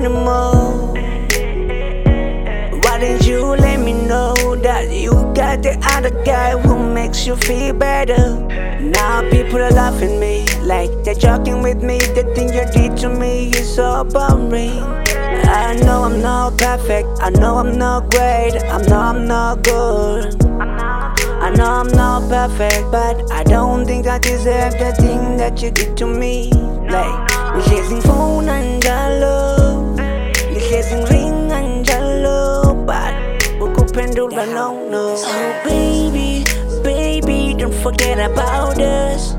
anymore. Why didn't you let me know that you got the other guy who makes you feel better? Now people are laughing me like they're joking with me. The thing you did to me is so boring. I know I'm not perfect, I know I'm not great, I know I'm not good. I know I'm not perfect, but I don't think I deserve the thing that you did to me. Like, we're chasing phone and love, we're chasing ring and love, but we're kupendula no. Oh baby, baby, don't forget about us.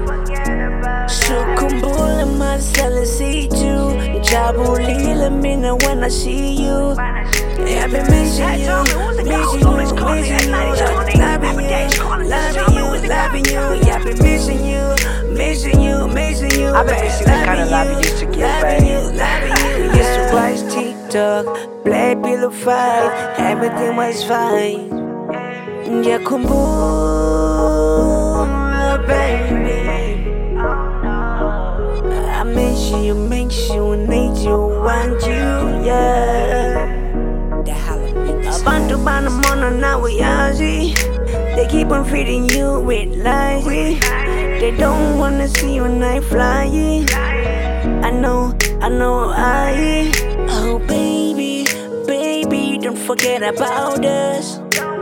Sukhumbula masala situ, jabulile mina when I see you. Yeah, I've been missing you, missing you, missing you, loving you. Yeah, I've been missing you, missing you, missing you. I've been missing the kind of love you used to give, loving you, babe. loving you. We used to watch TikTok, play Pillow Fight, everything was fine. Yeah, kumbula, baby. I miss you, need you, want you, yeah. Abantu banamona now we see. They keep on feeding you with lies. They don't wanna see you when I fly. I know, oh baby, baby, don't forget about us.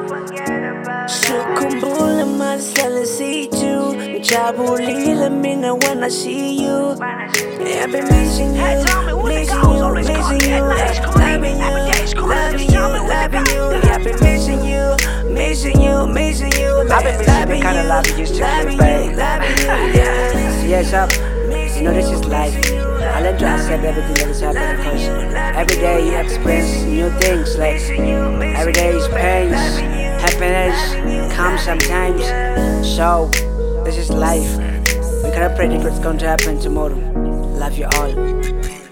Sukhumbula masala situ, jabulile mina when I see you. Yeah, I've been missing you, missing you, missing you, loving you, loving you, loving you. Yeah, I've been missing you, missing you, missing you. I've been missing the kind of love you used to give, babe. Yes, up. You know this is life. I learn to accept everything that is happening because every day you experience new things. Like every day is pain, happiness comes sometimes. So this is life. We cannot predict what's going to happen tomorrow. Love you all.